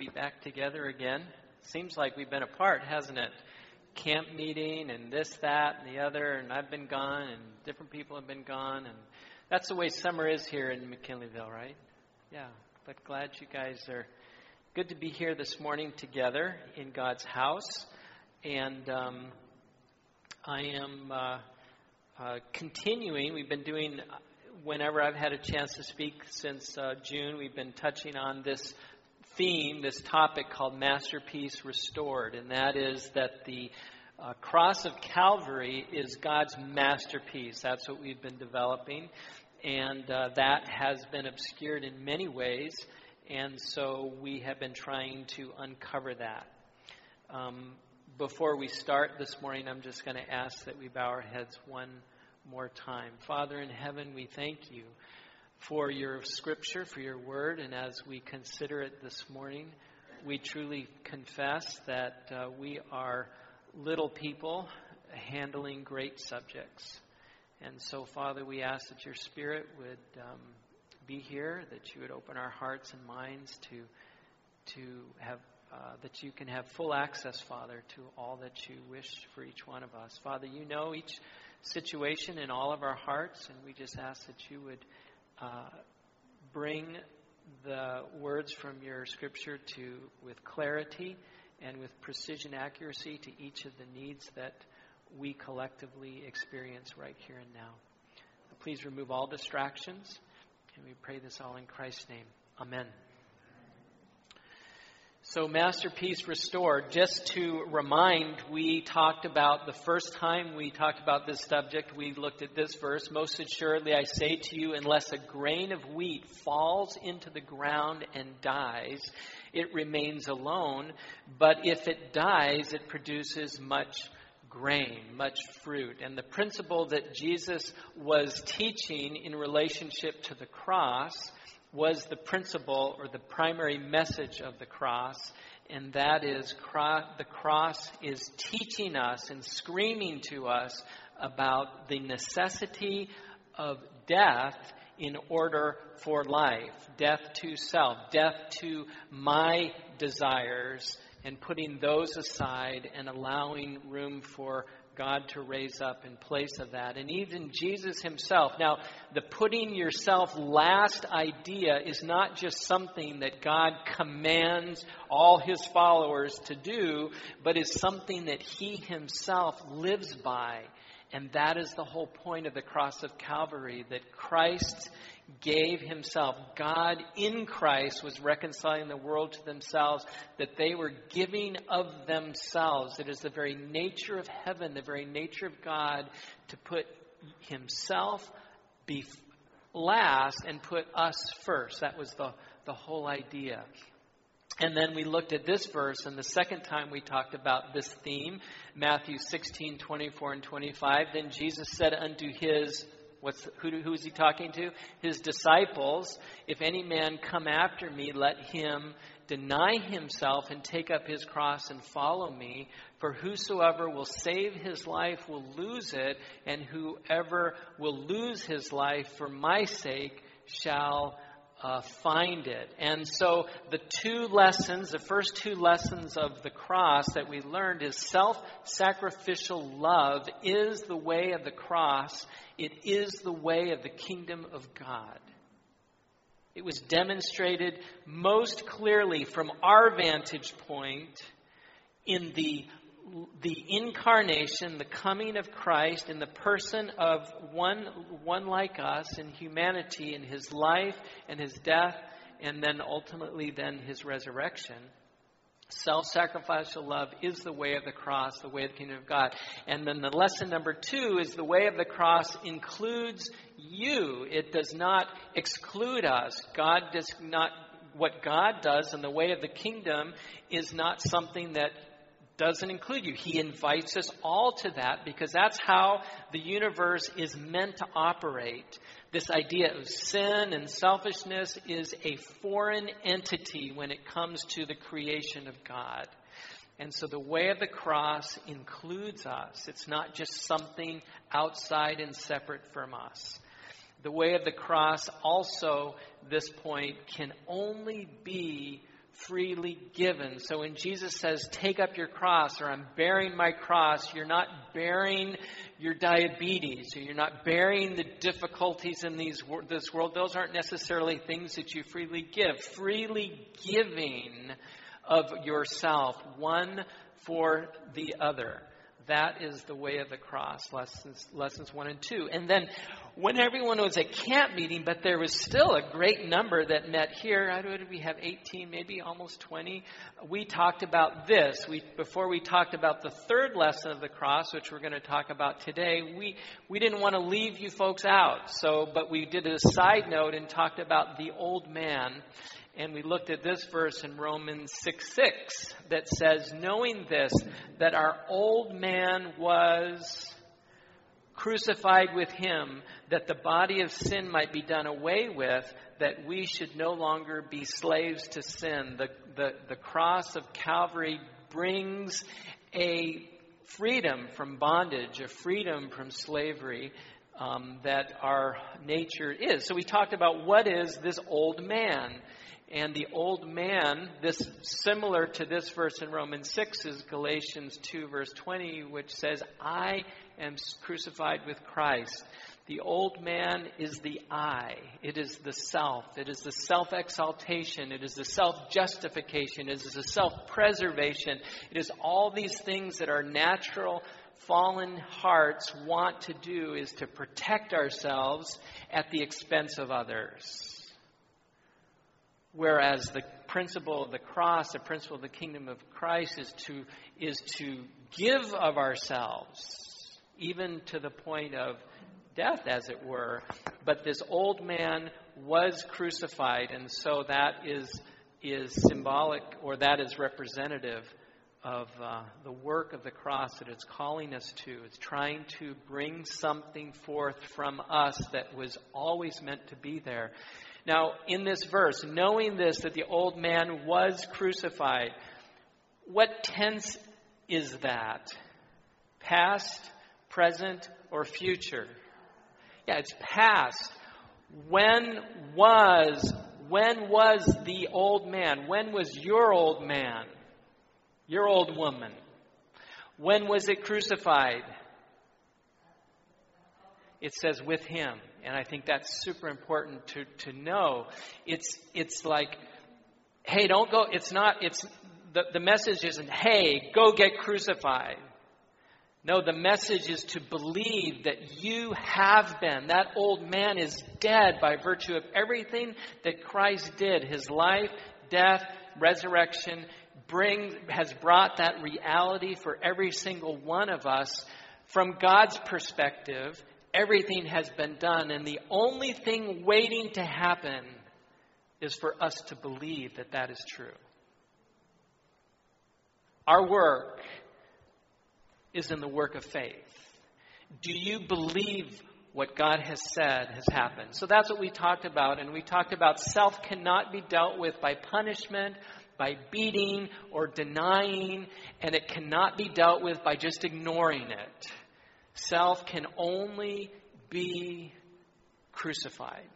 be back together again. Seems like we've been apart, hasn't it? Camp meeting and this, that, and the other, and I've been gone, and different people have been gone, and that's the way summer is here in McKinleyville, right? Yeah, but glad you guys are good to be here this morning together in God's house, and I am continuing. We've been doing, whenever I've had a chance to speak since June, we've been touching on this theme, this topic called Masterpiece Restored, and that is that the cross of Calvary is God's masterpiece. That's what we've been developing, and that has been obscured in many ways, and so we have been trying to uncover that. Before we start this morning, I'm just going to ask that we bow our heads one more time. Father in heaven, we thank you for your scripture, for your word, and as we consider it this morning, we truly confess that we are little people handling great subjects. And so, Father, we ask that your Spirit would be here, that you would open our hearts and minds to have that you can have full access, Father, to all that you wish for each one of us. Father, you know each situation in all of our hearts, and we just ask that you would bring the words from your scripture with clarity and with precision accuracy to each of the needs that we collectively experience right here and now. Please remove all distractions, and we pray this all in Christ's name. Amen. So, Masterpiece Restored, just to remind, we talked about, the first time we talked about this subject, we looked at this verse, most assuredly I say to you, unless a grain of wheat falls into the ground and dies, it remains alone, but if it dies, it produces much grain, much fruit. And the principle that Jesus was teaching in relationship to the cross was the principle or the primary message of the cross, and that is the cross is teaching us and screaming to us about the necessity of death in order for life, death to self, death to my desires, and putting those aside and allowing room for God to raise up in place of that. And even Jesus himself. Now, the putting yourself last idea is not just something that God commands all his followers to do, but is something that he himself lives by. And that is the whole point of the cross of Calvary, that Christ gave himself. God in Christ was reconciling the world to themselves, that they were giving of themselves. It is the very nature of heaven, the very nature of God, to put himself be last and put us first. That was the whole idea. And then we looked at this verse, and the second time we talked about this theme, Matthew 16:24 and 25. Then Jesus said unto his, who is he talking to? His disciples, if any man come after me, let him deny himself and take up his cross and follow me. For whosoever will save his life will lose it, and whoever will lose his life for my sake shall find it. And so the first two lessons of the cross that we learned is self-sacrificial love is the way of the cross. It is the way of the kingdom of God. It was demonstrated most clearly from our vantage point in the incarnation, the coming of Christ in the person of one like us in humanity, in his life and his death, and then ultimately then his resurrection. Self-sacrificial love is the way of the cross, the way of the kingdom of God. And then the lesson number 2 is the way of the cross includes you. It does not exclude us. What God does in the way of the kingdom is not something that doesn't include you. He invites us all to that because that's how the universe is meant to operate. This idea of sin and selfishness is a foreign entity when it comes to the creation of God. And so the way of the cross includes us. It's not just something outside and separate from us. The way of the cross also, this point, can only be freely given. So when Jesus says, take up your cross, or I'm bearing my cross, you're not bearing your diabetes, or you're not bearing the difficulties in this world. Those aren't necessarily things that you freely give. Freely giving of yourself, one for the other. That is the way of the cross, lessons 1 and 2. And then when everyone was at camp meeting, but there was still a great number that met here. What did we have? 18, maybe almost 20. We talked about this. Before we talked about the third lesson of the cross, which we're going to talk about today, we didn't want to leave you folks out. But we did a side note and talked about the old man. And we looked at this verse in Romans 6:6 that says, knowing this, that our old man was crucified with him, that the body of sin might be done away with, that we should no longer be slaves to sin. The cross of Calvary brings a freedom from bondage, a freedom from slavery that our nature is. So we talked about what is this old man. And the old man, this similar to this verse in Romans 6, is Galatians 2, verse 20, which says, I am crucified with Christ. The old man is the I. It is the self. It is the self-exaltation. It is the self-justification. It is the self-preservation. It is all these things that our natural fallen hearts want to do, is to protect ourselves at the expense of others. Whereas the principle of the cross, the principle of the kingdom of Christ is to give of ourselves, even to the point of death, as it were. But this old man was crucified, and so that is symbolic, or that is representative of the work of the cross that it's calling us to. It's trying to bring something forth from us that was always meant to be there. Now, in this verse, knowing this, that the old man was crucified, what tense is that? Past, present, or future? Yeah, it's past. When was the old man? When was your old man? Your old woman? When was it crucified? It says with him. And I think that's super important to know. It's like, hey, don't go. The message isn't, hey, go get crucified. No, the message is to believe that you have been. That old man is dead by virtue of everything that Christ did. His life, death, resurrection has brought that reality for every single one of us. From God's perspective, everything has been done, and the only thing waiting to happen is for us to believe that that is true. Our work is in the work of faith. Do you believe what God has said has happened? So that's what we talked about, and we talked about self cannot be dealt with by punishment, by beating, or denying, and it cannot be dealt with by just ignoring it. Self can only be crucified.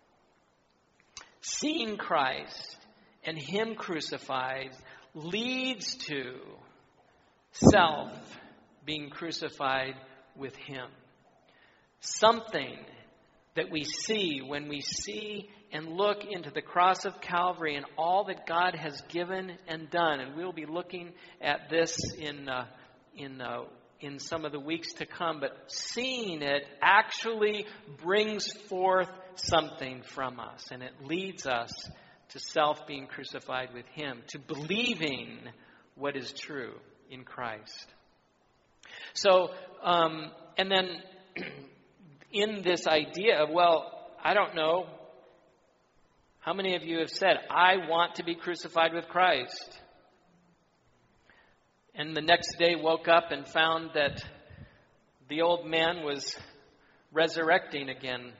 Seeing Christ and Him crucified leads to self being crucified with Him. Something that we see when we see and look into the cross of Calvary and all that God has given and done. And we'll be looking at this in some of the weeks to come, but seeing it actually brings forth something from us, and it leads us to self being crucified with Him, to believing what is true in Christ. So, and then in this idea of, well, I don't know, how many of you have said, I want to be crucified with Christ? And the next day woke up and found that the old man was resurrecting again.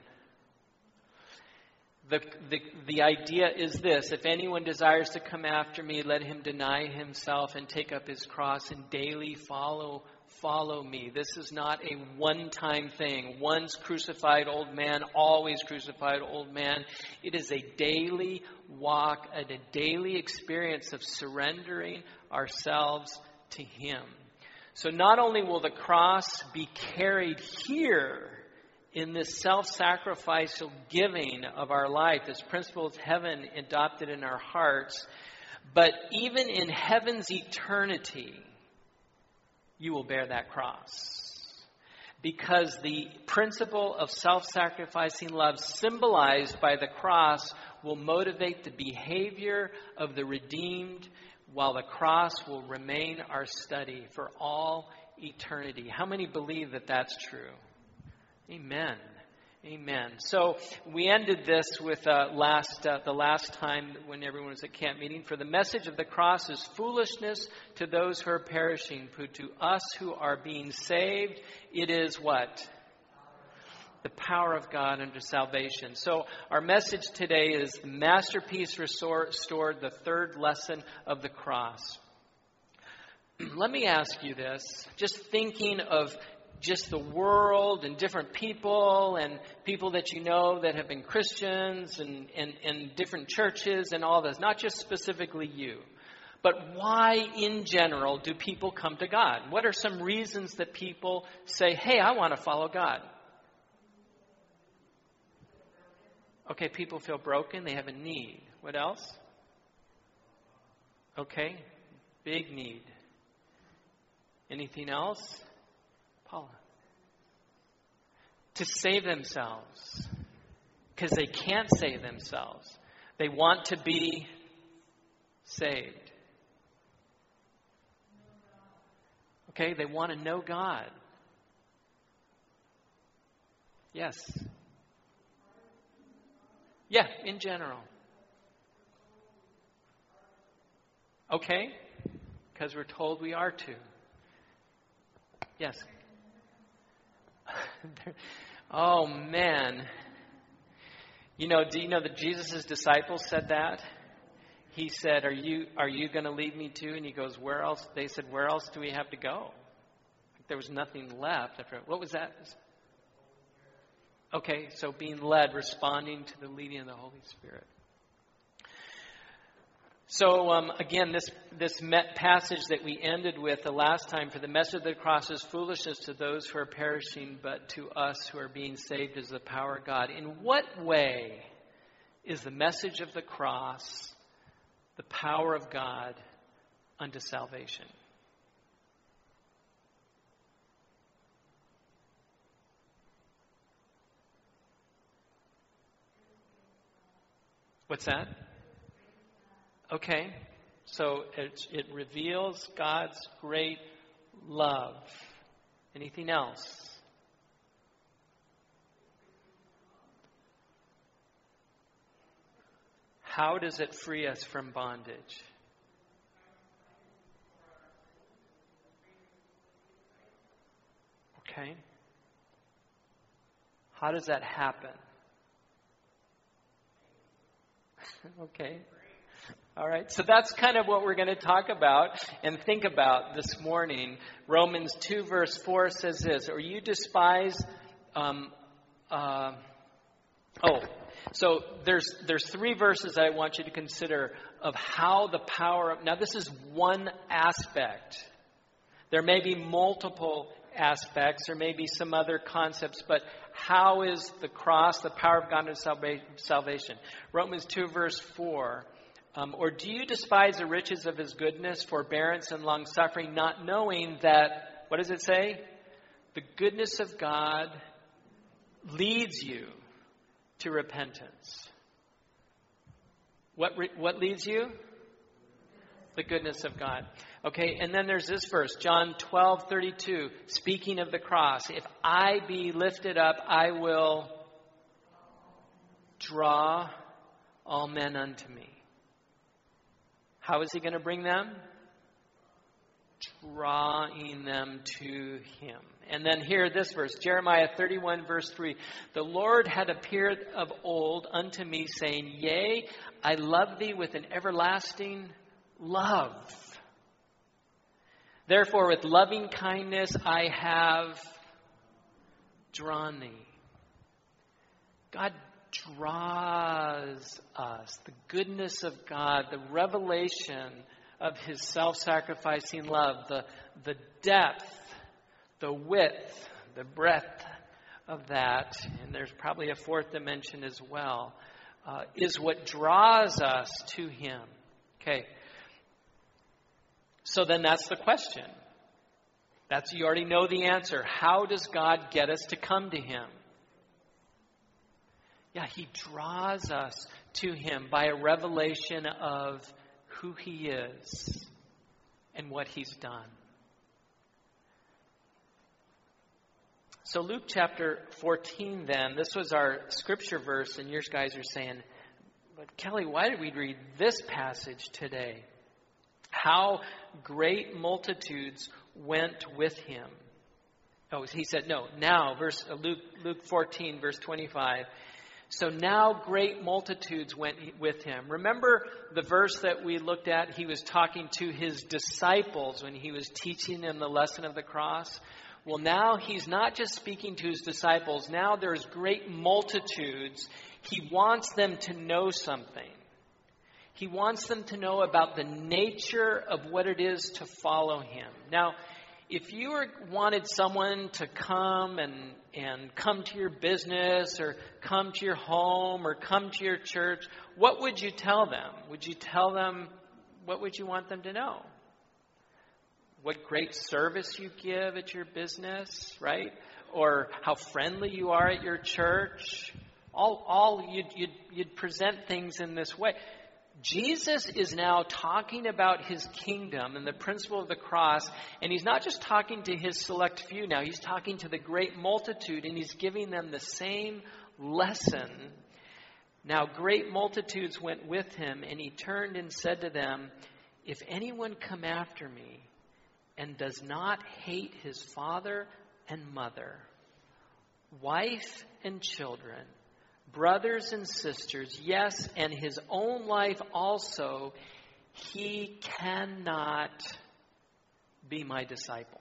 The idea is this: if anyone desires to come after me, let him deny himself and take up his cross and daily follow follow me. This is not a one-time thing. Once crucified old man, always crucified old man. It is a daily walk, a daily experience of surrendering ourselves to Him. So not only will the cross be carried here in this self-sacrificial giving of our life, this principle of heaven adopted in our hearts, but even in heaven's eternity, you will bear that cross. Because the principle of self-sacrificing love symbolized by the cross will motivate the behavior of the redeemed, while the cross will remain our study for all eternity. How many believe that that's true? Amen. Amen. So we ended this with the last time when everyone was at camp meeting. For the message of the cross is foolishness to those who are perishing, but to us who are being saved, it is what? The power of God unto salvation. So our message today is the masterpiece restored, the third lesson of the cross. Let me ask you this, just thinking of just the world and different people and people that you know that have been Christians and different churches and all this, not just specifically you. But why in general do people come to God? What are some reasons that people say, hey, I want to follow God? Okay, people feel broken. They have a need. What else? Okay, big need. Anything else? Paula. To save themselves. Because they can't save themselves. They want to be saved. Okay, they want to know God. Yes. Yeah, in general. Okay, because we're told we are to. Yes. Oh, man. Do you know that Jesus' disciples said that? He said, are you going to lead me to? And he goes, where else? They said, where else do we have to go? There was nothing left after. What was that? Okay, so being led, responding to the leading of the Holy Spirit. So again, this passage that we ended with the last time, for the message of the cross is foolishness to those who are perishing, but to us who are being saved is the power of God. In what way is the message of the cross the power of God unto salvation? What's that? Okay, so it reveals God's great love. Anything else? How does it free us from bondage? Okay. How does that happen? Okay. All right. So that's kind of what we're going to talk about and think about this morning. Romans 2 verse 4 says this, or you despise, so there's three verses I want you to consider of how the power of, now this is one aspect. There may be multiple aspects, there may be some other concepts, but how is the cross, the power of God to salvation? Romans 2 verse 4, or do you despise the riches of his goodness, forbearance, and long-suffering, not knowing that, what does it say? The goodness of God leads you to repentance. What leads you? The goodness of God. Okay, and then there's this verse, John 12:32, speaking of the cross. If I be lifted up, I will draw all men unto me. How is he going to bring them? Drawing them to him. And then here, this verse, Jeremiah 31 verse 3. The Lord had appeared of old unto me, saying, Yea, I love thee with an everlasting love. Therefore, with loving kindness I have drawn thee. God draws us. The goodness of God, the revelation of his self-sacrificing love, the depth, the width, the breadth of that, and there's probably a fourth dimension as well, is what draws us to him. Okay. So then that's the question. You already know the answer. How does God get us to come to him? Yeah, he draws us to him by a revelation of who he is and what he's done. So Luke chapter 14 then, this was our scripture verse, and your guys are saying, but Kelly, why did we read this passage today? How great multitudes went with him. Oh, he said, no, now, Luke 14, verse 25. So now great multitudes went with him. Remember the verse that we looked at? He was talking to his disciples when he was teaching them the lesson of the cross. Well, now he's not just speaking to his disciples. Now there's great multitudes. He wants them to know something. He wants them to know about the nature of what it is to follow him. Now, if you wanted someone to come and come to your business or come to your home or come to your church, what would you tell them? Would you tell them, what would you want them to know? What great service you give at your business, right? Or how friendly you are at your church. You'd present things in this way. Jesus is now talking about his kingdom and the principle of the cross, and he's not just talking to his select few now, he's talking to the great multitude, and he's giving them the same lesson. Now great multitudes went with him, and he turned and said to them, if anyone come after me and does not hate his father and mother, wife and children, brothers and sisters, yes, and his own life also, he cannot be my disciple.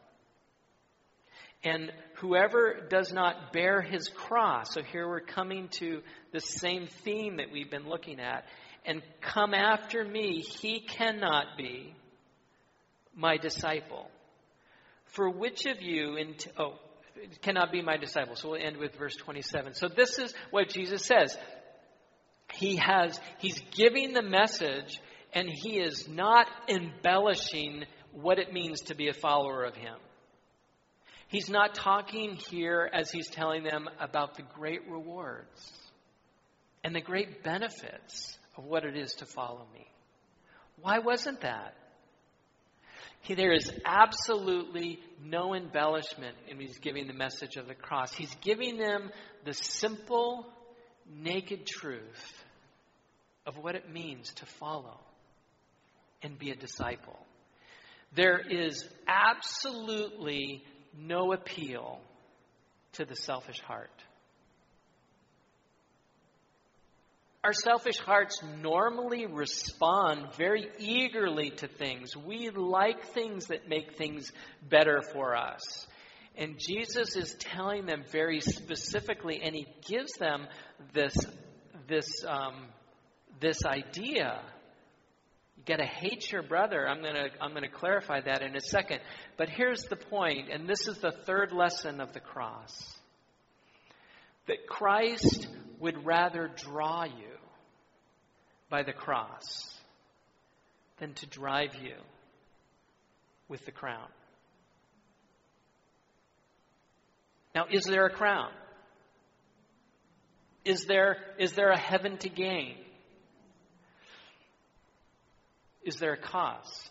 And whoever does not bear his cross, so here we're coming to the same theme that we've been looking at, and come after me, he cannot be my disciple. For which of you, cannot be my disciple. So we'll end with verse 27. So this is what Jesus says. He's giving the message, and he is not embellishing what it means to be a follower of him. He's not talking here as he's telling them about the great rewards and the great benefits of what it is to follow me. Why wasn't that? There is absolutely no embellishment in he's giving the message of the cross. He's giving them the simple, naked truth of what it means to follow and be a disciple. There is absolutely no appeal to the selfish heart. Our selfish hearts normally respond very eagerly to things. We like things that make things better for us. And Jesus is telling them very specifically, and he gives them this idea. You got to hate your brother. I'm going to clarify that in a second. But here's the point, and this is the third lesson of the cross. That Christ would rather draw you by the cross than to drive you with the crown. Now, is there a crown? Is there a heaven to gain? Is there a cost?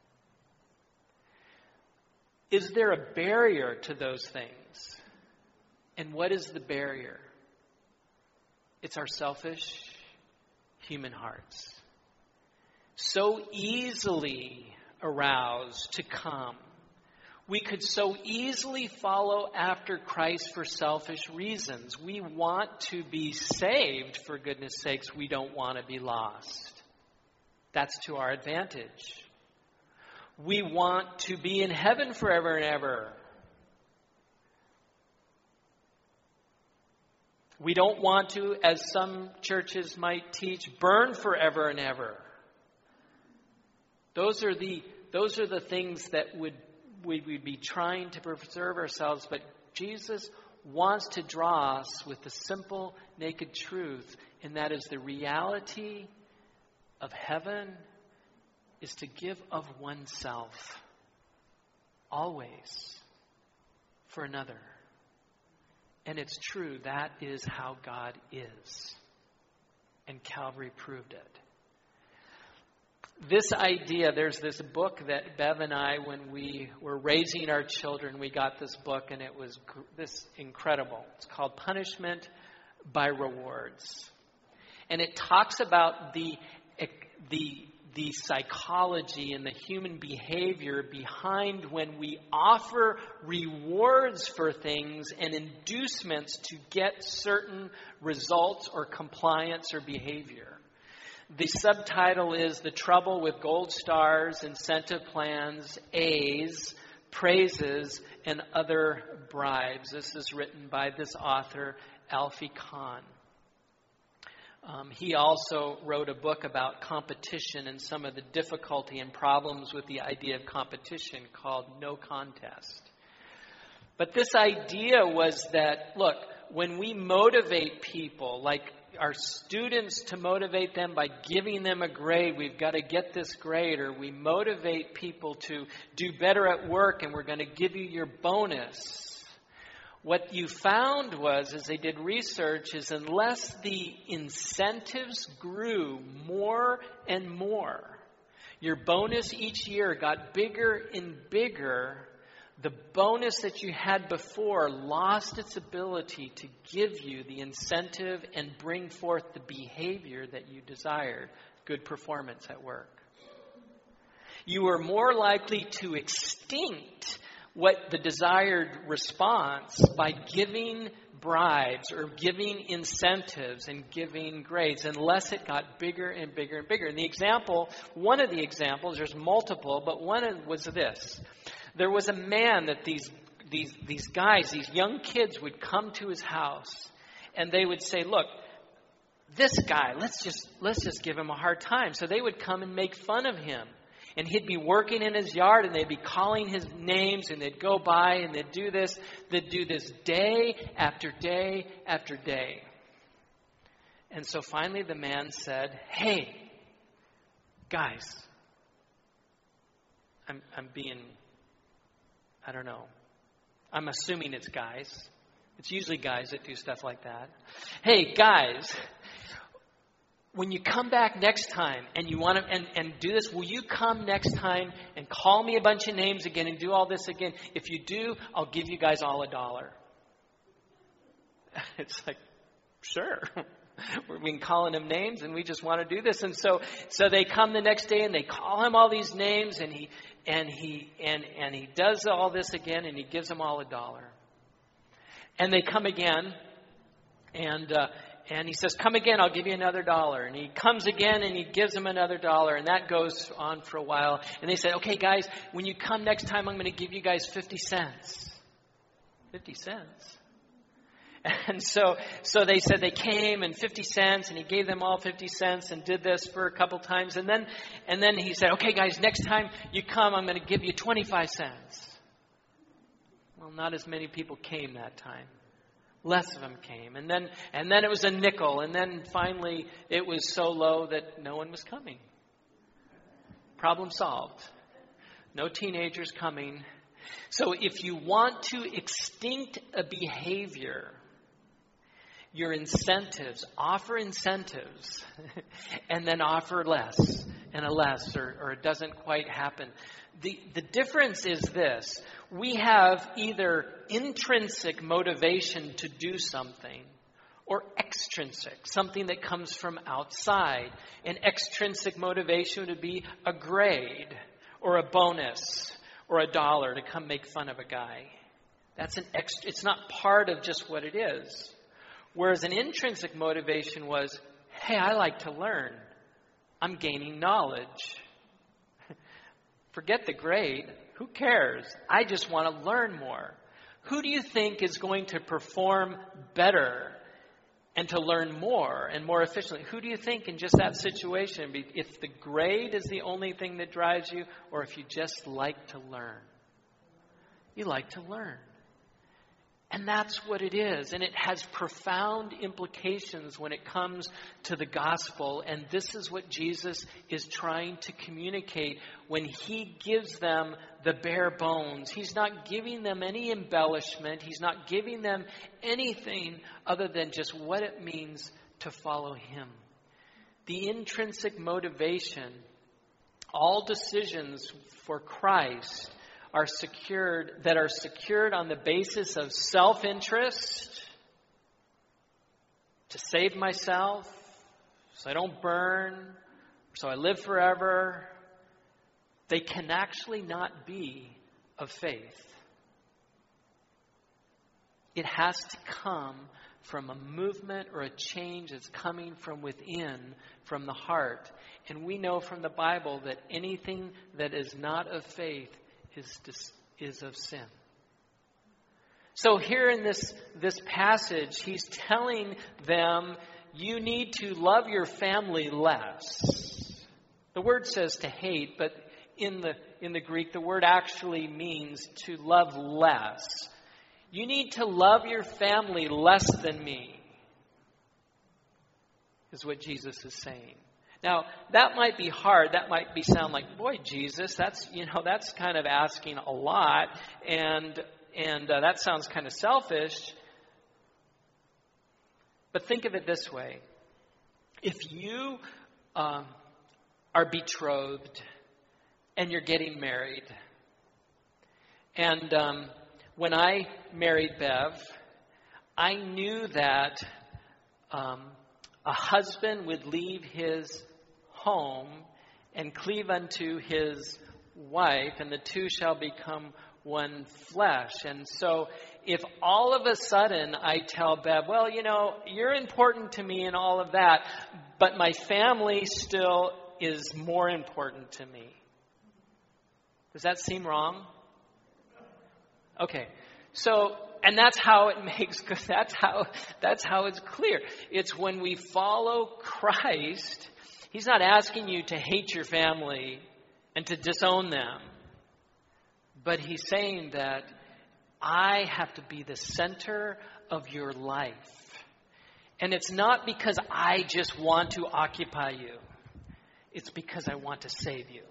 Is there a barrier to those things? And what is the barrier? It's our selfish human hearts. So easily aroused to come. We could so easily follow after Christ for selfish reasons. We want to be saved, for goodness sakes. We don't want to be lost. That's to our advantage. We want to be in heaven forever and ever. We don't want to, as some churches might teach, burn forever and ever. Those are the things that we'd be trying to preserve ourselves, but Jesus wants to draw us with the simple, naked truth, and that is the reality of heaven is to give of oneself always for another. And it's true, that is how God is. And Calvary proved it. This idea, there's this book that Bev and I, when we were raising our children, we got this book, and it was this incredible. It's called Punishment by Rewards. And it talks about the psychology and the human behavior behind when we offer rewards for things and inducements to get certain results or compliance or behavior. The subtitle is The Trouble with Gold Stars, Incentive Plans, A's, Praises, and Other Bribes. This is written by this author, Alfie Kahn. He also wrote a book about competition and some of the difficulty and problems with the idea of competition called No Contest. But this idea was that, look, when we motivate people, like our students, to motivate them by giving them a grade, we've got to get this grade, or we motivate people to do better at work and we're going to give you your bonus. What you found was, as they did research, is unless the incentives grew more and more, your bonus each year got bigger and bigger, the bonus that you had before lost its ability to give you the incentive and bring forth the behavior that you desired, good performance at work. You were more likely to extinct what the desired response by giving bribes or giving incentives and giving grades, unless it got bigger and bigger and bigger. And one of the examples, there's multiple, but one was this. There was a man that these guys, these young kids would come to his house and they would say, look, this guy, let's just give him a hard time. So they would come and make fun of him. And he'd be working in his yard and they'd be calling his names and they'd go by and they'd do this. They'd do this day after day after day. And so finally the man said, hey, guys, I'm assuming it's guys. It's usually guys that do stuff like that. Hey, guys, when you come back next time and you want to and do this, will you come next time and call me a bunch of names again and do all this again? If you do, I'll give you guys all $1. It's like, sure. We've been calling him names and we just want to do this. And so they come the next day and they call him all these names and he does all this again and he gives them all $1. And they come again and he says, come again, I'll give you another $1. And he comes again and he gives them another $1. And that goes on for a while. And they said, okay, guys, when you come next time, I'm going to give you guys 50 cents. 50 cents. And so they said they came and 50 cents and he gave them all 50 cents and did this for a couple times. And then he said, okay, guys, next time you come, I'm going to give you 25 cents. Well, not as many people came that time. Less of them came. And then it was a nickel. And then finally it was so low that no one was coming. Problem solved. No teenagers coming. So if you want to extinct a behavior, your incentives, offer incentives, and then offer less and a less, or it doesn't quite happen. The difference is this. We have either intrinsic motivation to do something or extrinsic, something that comes from outside. An extrinsic motivation would be a grade or a bonus or $1 to come make fun of a guy. It's not part of just what it is. Whereas an intrinsic motivation was, hey, I like to learn. I'm gaining knowledge. Forget the grade. Who cares? I just want to learn more. Who do you think is going to perform better and to learn more and more efficiently? Who do you think in just that situation, if the grade is the only thing that drives you, or if you just like to learn? You like to learn. And that's what it is. And it has profound implications when it comes to the gospel. And this is what Jesus is trying to communicate when he gives them the bare bones. He's not giving them any embellishment. He's not giving them anything other than just what it means to follow him. The intrinsic motivation, all decisions for Christ are secured on the basis of self-interest, to save myself, so I don't burn, so I live forever. They can actually not be of faith. It has to come from a movement or a change that's coming from within, from the heart. And we know from the Bible that anything that is not of faith is of sin. So here in this passage, he's telling them, you need to love your family less. The word says to hate, but in the Greek, the word actually means to love less. You need to love your family less than me, is what Jesus is saying. Now, that might be hard. That might sound like, boy, Jesus, that's kind of asking a lot, and that sounds kind of selfish. But think of it this way. If you are betrothed and you're getting married, and when I married Bev, I knew that a husband would leave his home and cleave unto his wife, and the two shall become one flesh. And so if all of a sudden I tell Bev, well, you're important to me and all of that, but my family still is more important to me. Does that seem wrong? Okay. So, and that's how it makes good. That's how it's clear. It's when we follow Christ. He's not asking you to hate your family and to disown them. But he's saying that I have to be the center of your life. And it's not because I just want to occupy you. It's because I want to save you.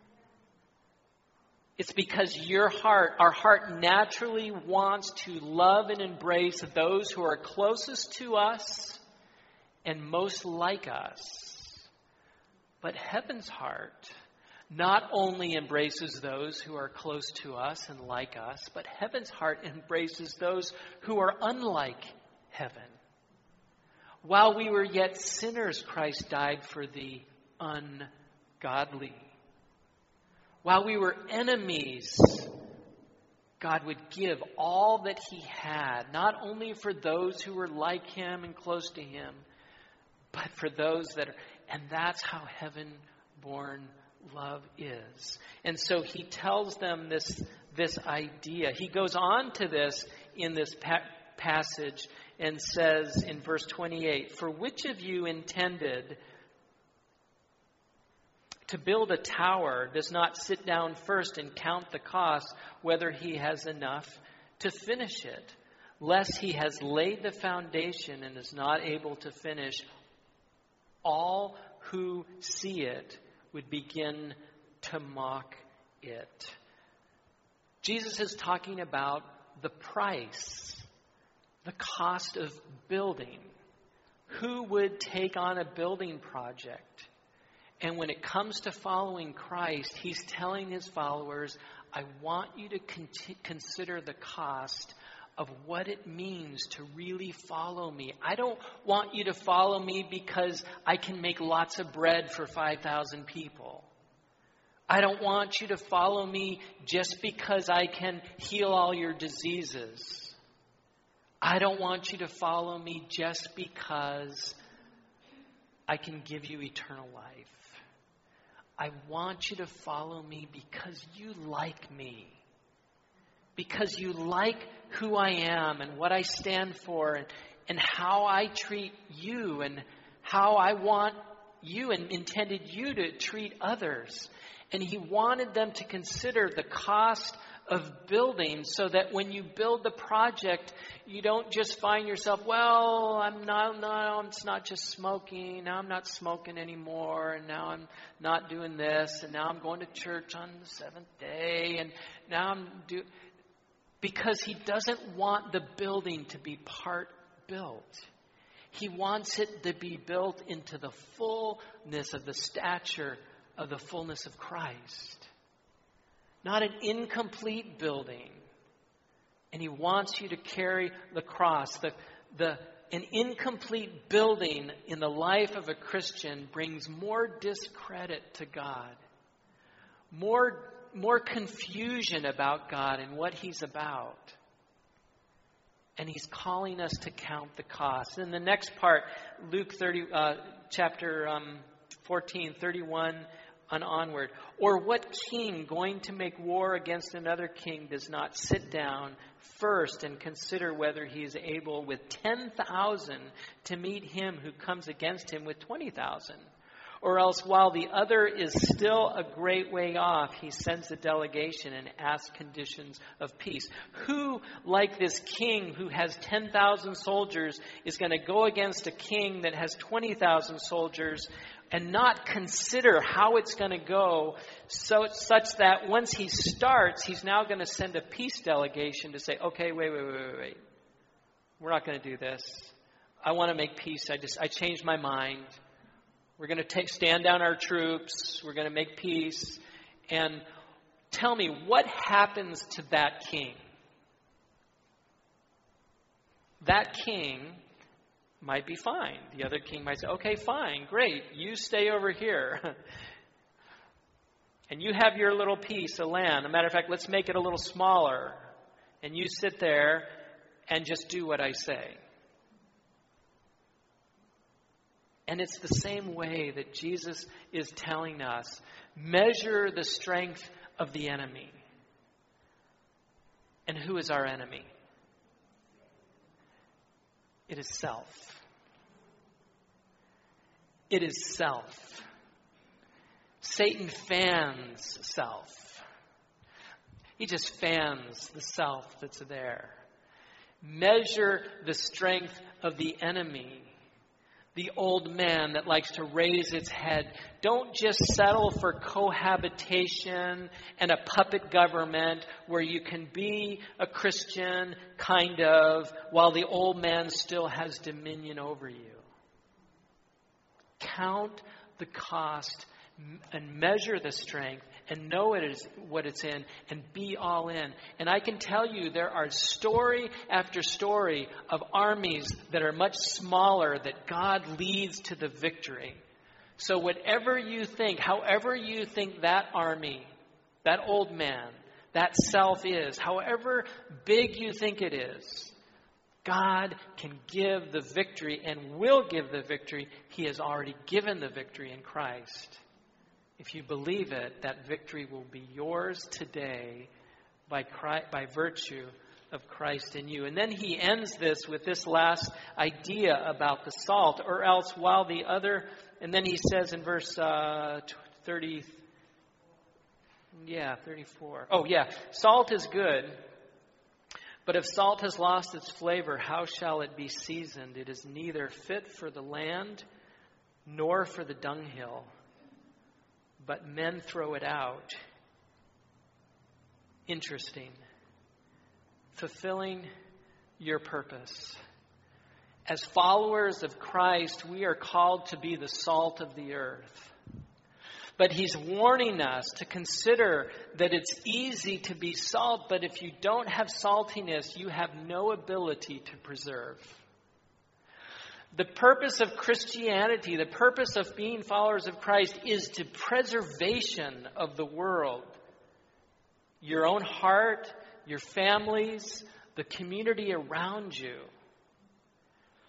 It's because our heart naturally wants to love and embrace those who are closest to us and most like us. But heaven's heart not only embraces those who are close to us and like us, but heaven's heart embraces those who are unlike heaven. While we were yet sinners, Christ died for the ungodly. While we were enemies, God would give all that he had, not only for those who were like him and close to him, but for those that are, and that's how heaven-born love is. And so he tells them this idea. He goes on to this in this passage and says in verse 28, for which of you intended to build a tower does not sit down first and count the cost, whether he has enough to finish it, lest he has laid the foundation and is not able to finish. All who see it would begin to mock it. Jesus is talking about the price, the cost of building. Who would take on a building project? And when it comes to following Christ, he's telling his followers, I want you to consider the cost of what it means to really follow me. I don't want you to follow me because I can make lots of bread for 5,000 people. I don't want you to follow me just because I can heal all your diseases. I don't want you to follow me just because I can give you eternal life. I want you to follow me because you like me. Because you like who I am and what I stand for and how I treat you and how I want you and intended you to treat others. And he wanted them to consider the cost of building so that when you build the project, you don't just find yourself, well, it's not just smoking. Now I'm not smoking anymore. And now I'm not doing this. And now I'm going to church on the seventh day. And now because he doesn't want the building to be part built. He wants it to be built into the fullness of the stature of the fullness of Christ. Not an incomplete building. And he wants you to carry the cross. An incomplete building in the life of a Christian brings more discredit to God. More confusion about God and what he's about. And he's calling us to count the cost. In the next part, Luke 30, chapter 14, 31 and onward. Or what king going to make war against another king does not sit down first and consider whether he is able with 10,000 to meet him who comes against him with 20,000? Or else while the other is still a great way off, he sends a delegation and asks conditions of peace. Who, like this king who has 10,000 soldiers, is going to go against a king that has 20,000 soldiers and not consider how it's going to go such that once he starts, he's now going to send a peace delegation to say, okay, wait. We're not going to do this. I want to make peace. I changed my mind. We're going to stand down our troops. We're going to make peace. And tell me, what happens to that king? That king might be fine. The other king might say, okay, fine, great. You stay over here. And you have your little piece of land. As a matter of fact, let's make it a little smaller. And you sit there and just do what I say. And it's the same way that Jesus is telling us, measure the strength of the enemy. And who is our enemy? It is self. It is self. Satan fans self. He just fans the self that's there. Measure the strength of the enemy. The old man that likes to raise its head. Don't just settle for cohabitation and a puppet government where you can be a Christian, kind of, while the old man still has dominion over you. Count the cost and measure the strength and know what it's in and be all in. And I can tell you there are story after story of armies that are much smaller that God leads to the victory. So whatever you think, however you think that army, that old man, that self is, however big you think it is, God can give the victory and will give the victory. He has already given the victory in Christ. If you believe it, that victory will be yours today by virtue of Christ in you. And then he ends this with this last idea about the salt, or else while the other, and then he says in verse 34. Oh yeah, salt is good, but if salt has lost its flavor, how shall it be seasoned? It is neither fit for the land nor for the dunghill. But men throw it out. Interesting. Fulfilling your purpose. As followers of Christ, we are called to be the salt of the earth. But he's warning us to consider that it's easy to be salt, but if you don't have saltiness, you have no ability to preserve. The purpose of Christianity, the purpose of being followers of Christ is to preservation of the world. Your own heart, your families, the community around you.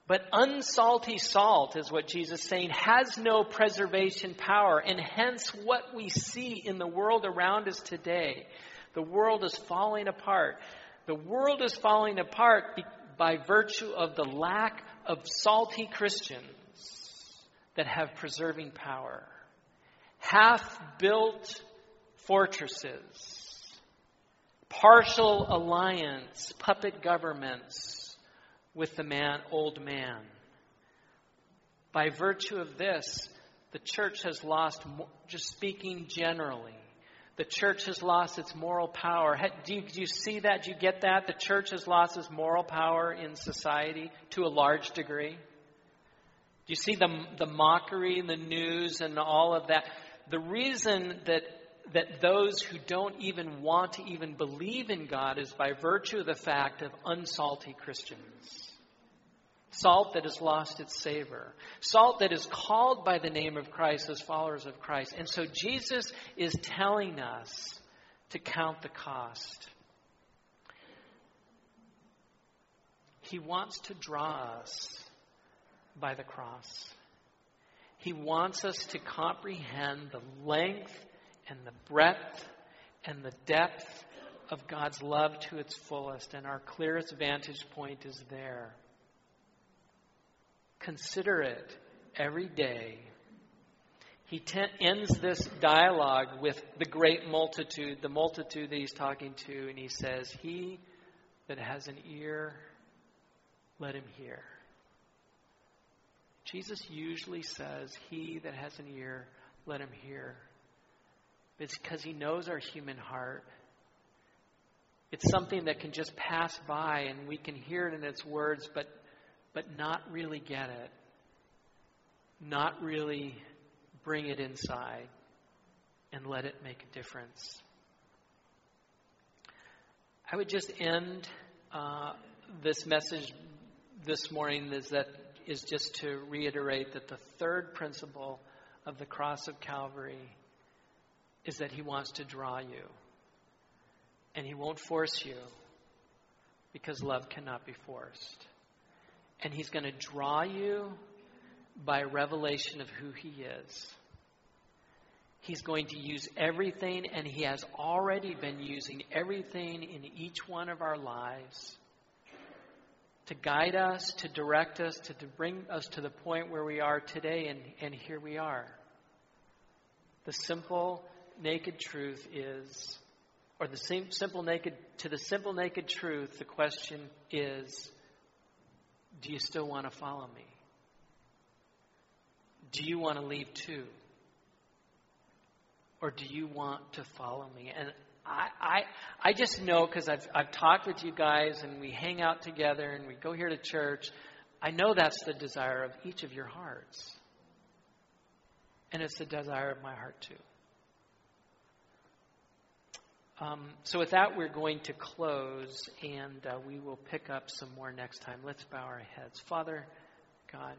But unsalty salt, is what Jesus is saying, has no preservation power. And hence what we see in the world around us today. The world is falling apart. The world is falling apart by virtue of the lack of salty Christians that have preserving power. Half-built fortresses, partial alliance, puppet governments with the old man. By virtue of this, the church has lost, just speaking generally, the church has lost its moral power. Do you see that? Do you get that? The church has lost its moral power in society to a large degree. Do you see the mockery in the news and all of that? The reason that those who don't even want to even believe in God is by virtue of the fact of unsalty Christians. Salt that has lost its savor. Salt that is called by the name of Christ as followers of Christ. And so Jesus is telling us to count the cost. He wants to draw us by the cross. He wants us to comprehend the length and the breadth and the depth of God's love to its fullest. And our clearest vantage point is there. Consider it every day. He ends this dialogue with the great multitude, the multitude that he's talking to, and he says, "He that has an ear, let him hear." Jesus usually says, "He that has an ear, let him hear." It's because he knows our human heart. It's something that can just pass by and we can hear it in its words, but not really get it. Not really bring it inside and let it make a difference. I would just end this message this morning is just to reiterate that the third principle of the cross of Calvary is that he wants to draw you. And he won't force you because love cannot be forced. And he's going to draw you by revelation of who he is. He's going to use everything, and he has already been using everything in each one of our lives to guide us, to direct us, to bring us to the point where we are today, and here we are. The simple, naked truth is, or the simple naked truth, the question is, do you still want to follow me? Do you want to leave too? Or do you want to follow me? And I just know, because I've talked with you guys and we hang out together and we go here to church. I know that's the desire of each of your hearts. And it's the desire of my heart too. So with that, we're going to close, and we will pick up some more next time. Let's bow our heads. Father God.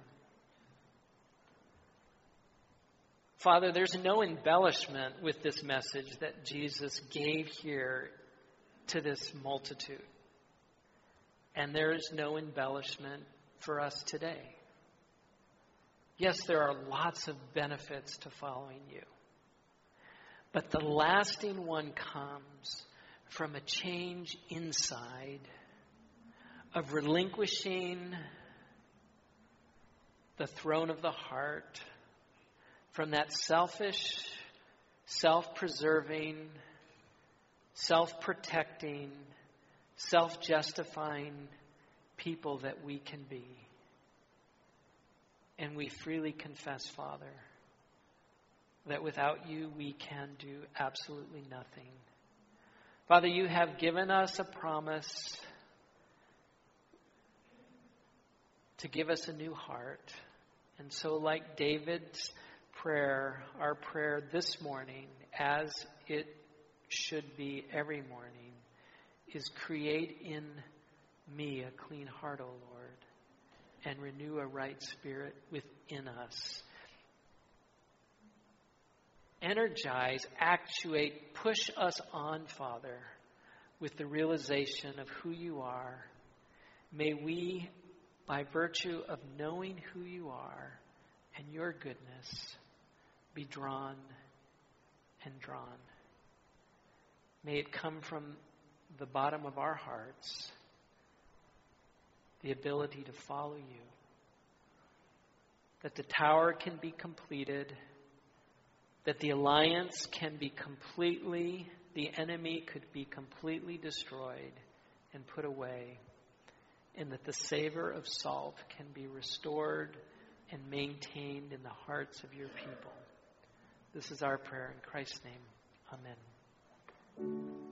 Father, there's no embellishment with this message that Jesus gave here to this multitude. And there is no embellishment for us today. Yes, there are lots of benefits to following you. But the lasting one comes from a change inside of relinquishing the throne of the heart from that selfish, self-preserving, self-protecting, self-justifying people that we can be. And we freely confess, Father, that without you we can do absolutely nothing. Father, you have given us a promise to give us a new heart. And so like David's prayer, our prayer this morning, as it should be every morning, is create in me a clean heart, O Lord, and renew a right spirit within us. Energize, actuate, push us on, Father, with the realization of who you are. May we by virtue of knowing who you are and your goodness, be drawn and drawn. May it come from the bottom of our hearts, the ability to follow you, that the tower can be completed, that the alliance can be the enemy could be completely destroyed and put away, and that the savor of salt can be restored and maintained in the hearts of your people. This is our prayer in Christ's name. Amen.